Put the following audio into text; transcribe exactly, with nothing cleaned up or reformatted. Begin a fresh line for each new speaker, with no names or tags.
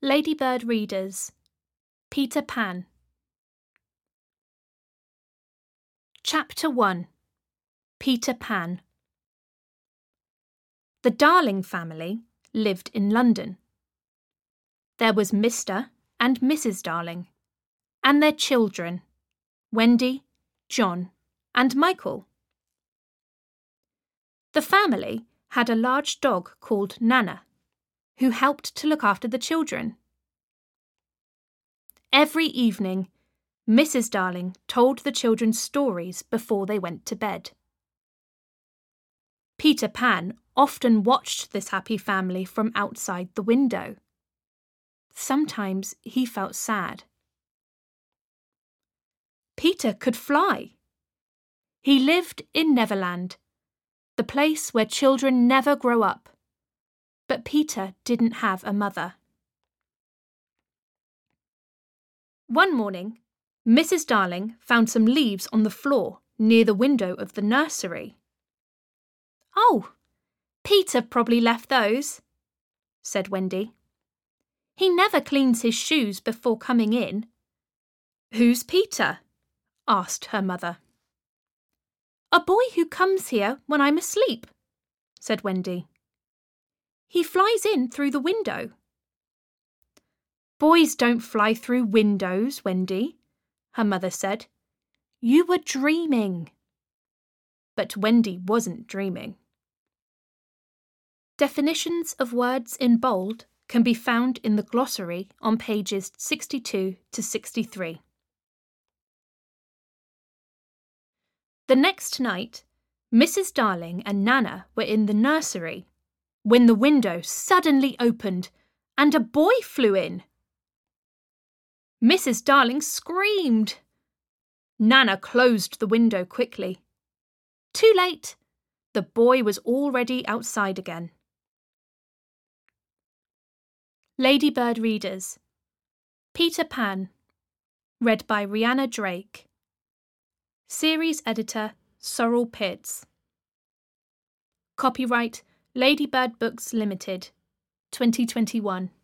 Ladybird readers, Peter Pan. Chapter one. Peter Pan. The Darling family lived in London. There was Mister and Missus Darling, and their children, Wendy, John, and Michael. The family had a large dog called Nana, who helped to look after the children. Every evening, Missus Darling told the children stories before they went to bed. Peter Pan often watched this happy family from outside the window. Sometimes he felt sad. Peter could fly. He lived in Neverland, the place where children never grow up. But Peter didn't have a mother. One morning, Missus Darling found some leaves on the floor near the window of the nursery. "Oh, Peter probably left those," said Wendy. "He never cleans his shoes before coming in." "Who's Peter?" asked her mother. "A boy who comes here when I'm asleep," said Wendy. "He flies in through the window." "Boys don't fly through windows, Wendy," her mother said. "You were dreaming." But Wendy wasn't dreaming. Definitions of words in bold can be found in the glossary on pages sixty-two to sixty-three. The next night, Missus Darling and Nana were in the nursery when the window suddenly opened and a boy flew in. Missus Darling screamed. Nana closed the window quickly. Too late. The boy was already outside again. Ladybird readers, Peter Pan, read by Rhianna Drake. Series editor, Sorrel Pitts. Copyright Ladybird Books Limited, twenty twenty-one.